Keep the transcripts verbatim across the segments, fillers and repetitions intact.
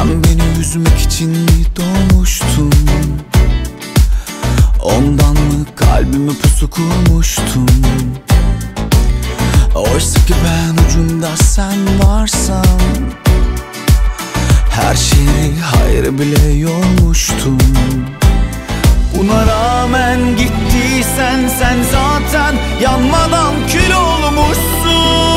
Sen beni üzmek için mi doğmuştun? Ondan mı kalbime pusu kurmuştun? Oysa ki ben ucunda sen varsan her şeyi hayır bile yormuştum. Buna rağmen gittiysen sen zaten yanmadan kül olmuşsun.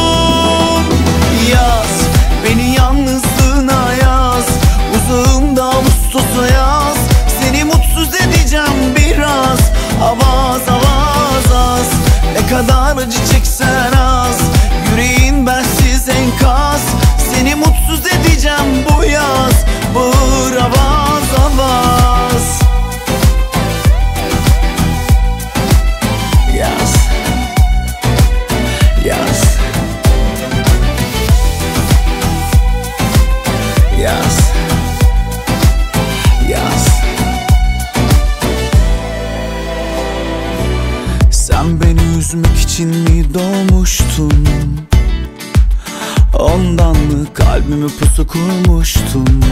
Yaz beni yalnızlığına yaz, uzağımda Ağustos'a yaz. Seni mutsuz edeceğim biraz, avaz avaz az. Ne kadar acı çeksen az, yüreğin bensiz enkaz. Seni mutsuz edeceğim bu yaz, bağır avaz avaz. Yaz, yaz, yaz, yaz. Sen beni üzmek için mi doğmuştun? Ondan mı kalbime pusu kurmuştun?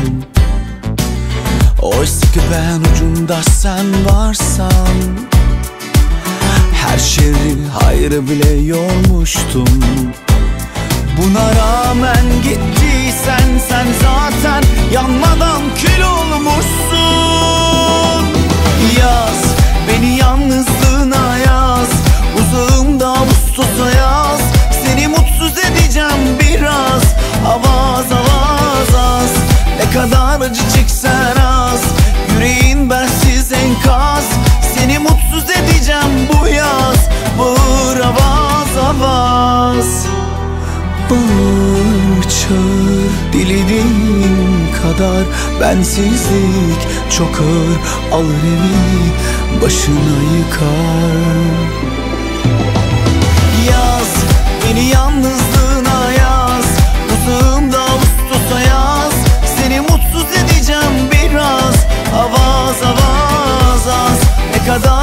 Oysa ki ben ucunda sen varsan her şeyi hayrı bile yormuştum. Buna rağmen gittiysen sen zaten yanmadan kül olmuşsun. Yaz beni yalnızlığına yaz, uzağımda Ağustos'a yaz. Seni mutsuz edeceğim biraz, avaz avaz az. Ne kadar acı çeksen az, yüreğin bensiz enkaz. Seni mutsuz edeceğim bu yaz, bağır avaz avaz. Bağır çağır dilediğin kadar, bensizlik çok ağır, alır evi başına yıkar. Yaz beni yalnızlığına yaz, uzağımda Ağustos'a yaz. Seni mutsuz edeceğim biraz, avaz avaz az. Ne kadar